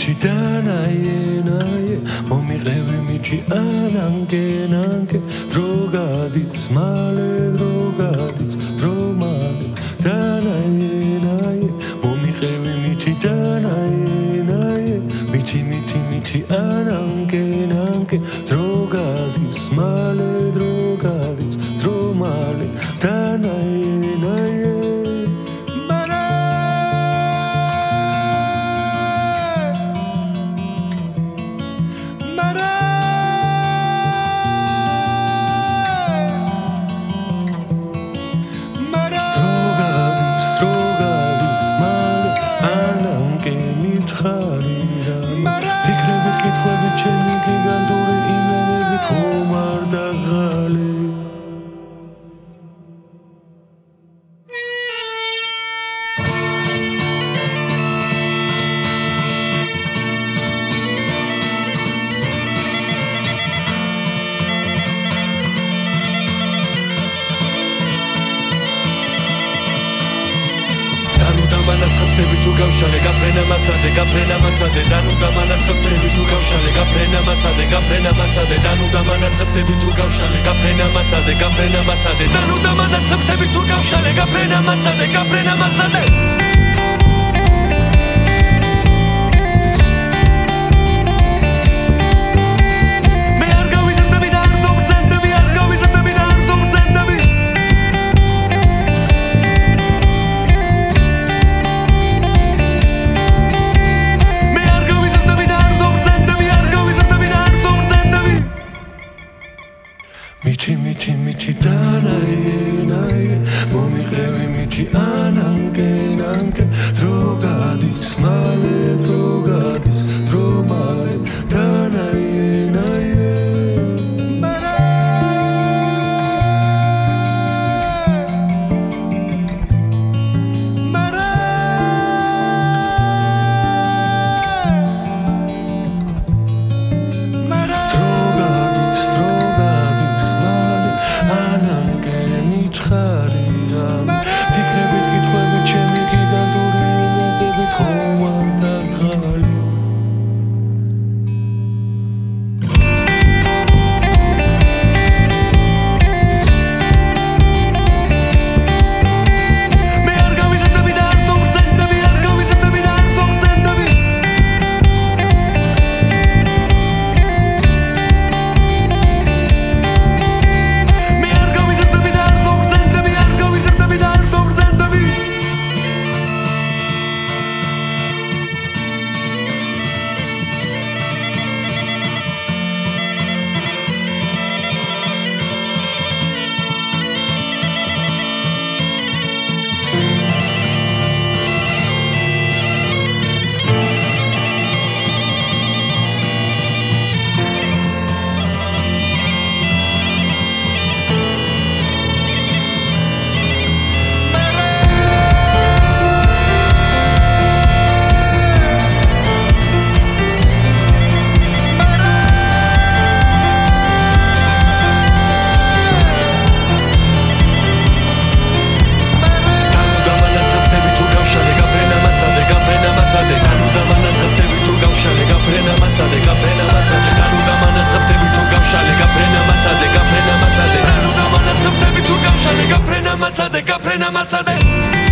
მიჩი დანაიენაიე მომიყევი მიჩი ანანგენანგე დრო გადის მალე დრო გადის დრო მალე დანაიენაიე მომიყევი მიჩი დანაიენაიე მიჩი ანანგენანგე დრო გადის მალე დრო გადის დრო მალე დანაიენაიე Manasxftები თუ გავშალე გაფრენა მაცადე დანუ და manasxftები თუ გავშალე გაფრენა მაცადე დანუ და manasxftები თუ გავშალე გაფრენა მაცადე დანუ და manasxftები თუ გავშალე გაფრენა მაცადე მიჩი დანაიენაიე მომიყევი მიჩი ანანგენანგე დრო გადის მალე დრო გადის დრო მალე დანაიენაიე Gafrena matzade